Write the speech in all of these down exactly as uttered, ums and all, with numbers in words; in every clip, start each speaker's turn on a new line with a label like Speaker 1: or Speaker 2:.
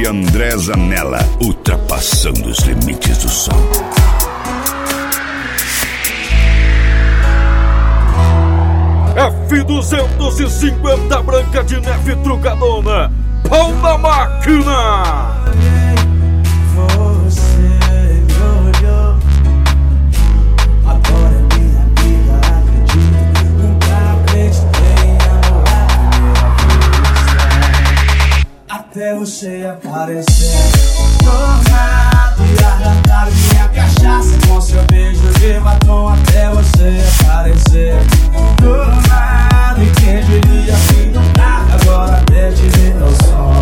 Speaker 1: André Zanella, ultrapassando os limites do som.
Speaker 2: F duzentos e cinquenta Branca de Neve trucadona, pau na máquina.
Speaker 3: Você me olhou, agora é minha amiga, acredito. Nunca acreditei em amor à primeira vista, até você aparecer. Tornado e arrancar minha cachaça com seu beijo de batom, até você aparecer. Tornado, e quem diria fim do carro, agora até te ver no som.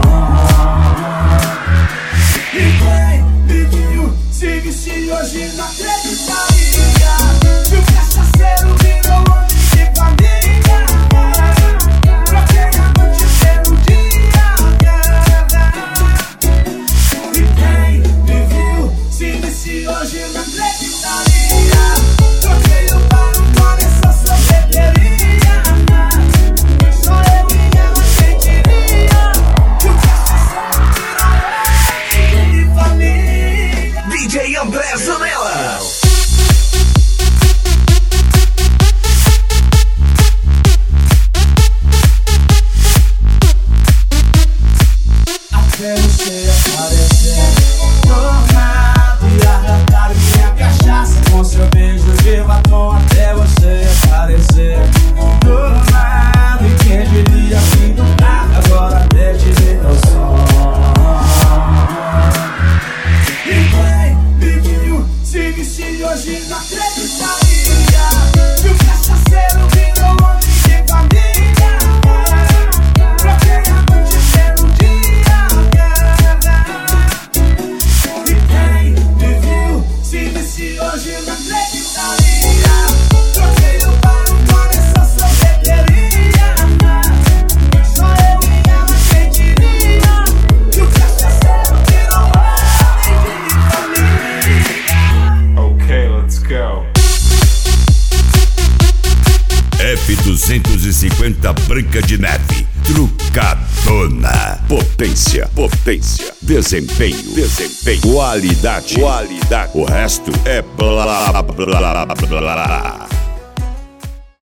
Speaker 3: E quem me viu se vestir hoje não acreditaria que o cachaceiro virou homem de família. Troquei a noite pelo dia. E quem me viu se vestir hoje não acreditaria. Troquei o pano por essa sorveteria. Só eu e ela quem diria que o cachaceiro virou homem de família.
Speaker 4: D J André Zanella.
Speaker 3: Até você aparecer, tornado e arrancar minha cachaça com seu beijo de batom, até você aparecer. Tornado, e quem diria fim do carro, agora até te ver no som. E quem me viu se vestir hoje não acreditaria que o cachaceiro virou homem de família. Troquei a noite pelo dia. E quem me viu se vestir hoje não acreditaria. Troquei o pano por essa sorveteria. Só eu e ela quem diria que o cachaceiro virou homem de família.
Speaker 5: Okay, let's go.
Speaker 1: F duzentos e cinquenta Branca de Neve trucadona. Potência, potência, desempenho, desempenho, qualidade, qualidade. O resto é blá blá blá blá.